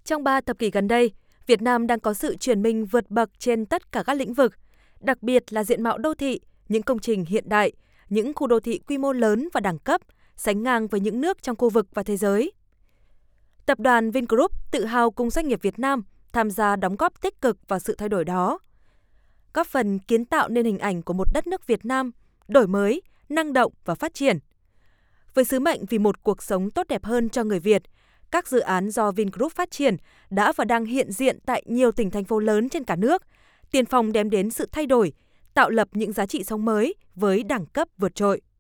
Trong 3 thập kỷ gần đây, Việt Nam đang có sự chuyển mình vượt bậc trên tất cả các lĩnh vực, đặc biệt là diện mạo đô thị, những công trình hiện đại, những khu đô thị quy mô lớn và đẳng cấp, sánh ngang với những nước trong khu vực và thế giới. Tập đoàn Vingroup tự hào cùng doanh nghiệp Việt Nam tham gia đóng góp tích cực vào sự thay đổi đó, góp phần kiến tạo nên hình ảnh của một đất nước Việt Nam đổi mới, năng động và phát triển. Với sứ mệnh vì một cuộc sống tốt đẹp hơn cho người Việt, các dự án do Vingroup phát triển đã và đang hiện diện tại nhiều tỉnh thành phố lớn trên cả nước, tiên phong đem đến sự thay đổi, tạo lập những giá trị sống mới với đẳng cấp vượt trội.